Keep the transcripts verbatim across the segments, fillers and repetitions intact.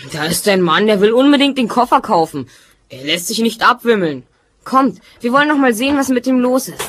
Da ist ein Mann, der will unbedingt den Koffer kaufen. Er lässt sich nicht abwimmeln. Kommt, wir wollen noch mal sehen, was mit ihm los ist.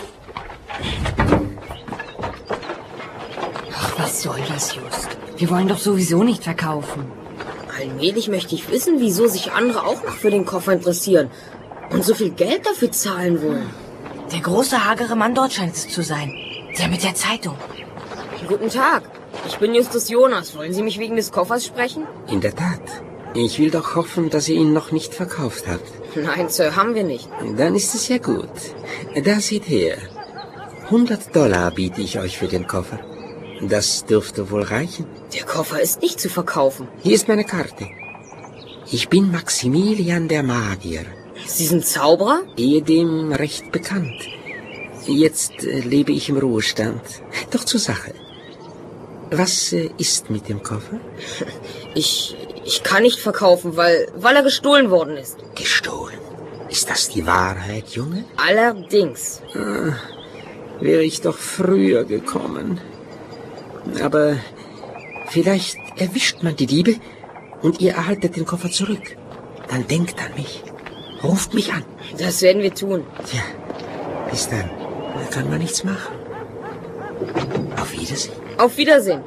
Ach, was soll das, Just? Wir wollen doch sowieso nicht verkaufen. Allmählich möchte ich wissen, wieso sich andere auch noch für den Koffer interessieren und so viel Geld dafür zahlen wollen. Der große, hagere Mann dort scheint es zu sein. Der mit der Zeitung. Guten Tag, ich bin Justus Jonas. Wollen Sie mich wegen des Koffers sprechen? In der Tat. Ich will doch hoffen, dass ihr ihn noch nicht verkauft habt. Nein, Sir, haben wir nicht. Dann ist es ja gut. Da seht her. hundert Dollar biete ich euch für den Koffer. Das dürfte wohl reichen. Der Koffer ist nicht zu verkaufen. Hier ist meine Karte. Ich bin Maximilian der Magier. Sie sind Zauberer? Ehedem recht bekannt. Jetzt äh, lebe ich im Ruhestand. Doch zur Sache. Was äh, ist mit dem Koffer? Ich, ich kann nicht verkaufen, weil, weil er gestohlen worden ist. Gestohlen? Ist das die Wahrheit, Junge? Allerdings. Ah, wäre ich doch früher gekommen. Aber vielleicht erwischt man die Diebe und ihr erhaltet den Koffer zurück. Dann denkt an mich. Ruft mich an. Das werden wir tun. Tja, bis dann. Da kann man nichts machen. Auf Wiedersehen. Auf Wiedersehen.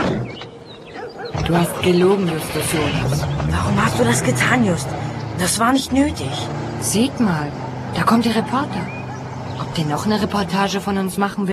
Du hast gelogen, Justus Jonas. Warum hast du das getan, Just? Das war nicht nötig. Seht mal, da kommt der Reporter. Ob der noch eine Reportage von uns machen will?